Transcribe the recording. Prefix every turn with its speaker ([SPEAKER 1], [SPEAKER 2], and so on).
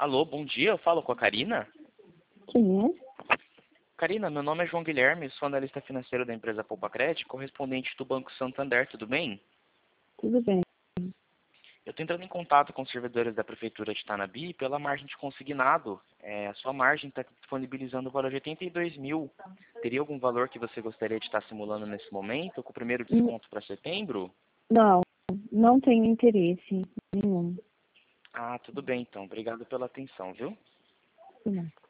[SPEAKER 1] Alô, bom dia, eu falo com a Karina.
[SPEAKER 2] Quem é?
[SPEAKER 1] Karina, meu nome é João Guilherme, sou analista financeiro da empresa Poupacred, correspondente do Banco Santander, tudo bem?
[SPEAKER 2] Tudo bem.
[SPEAKER 1] Eu estou entrando em contato com os servidores da Prefeitura de Tanabi pela margem de consignado. A sua margem está disponibilizando o valor de 82 mil. Teria algum valor que você gostaria de estar simulando nesse momento, com o primeiro desconto para setembro?
[SPEAKER 2] Não, não tenho interesse nenhum.
[SPEAKER 1] Ah, tudo bem então. Obrigado pela atenção, viu?
[SPEAKER 2] Não.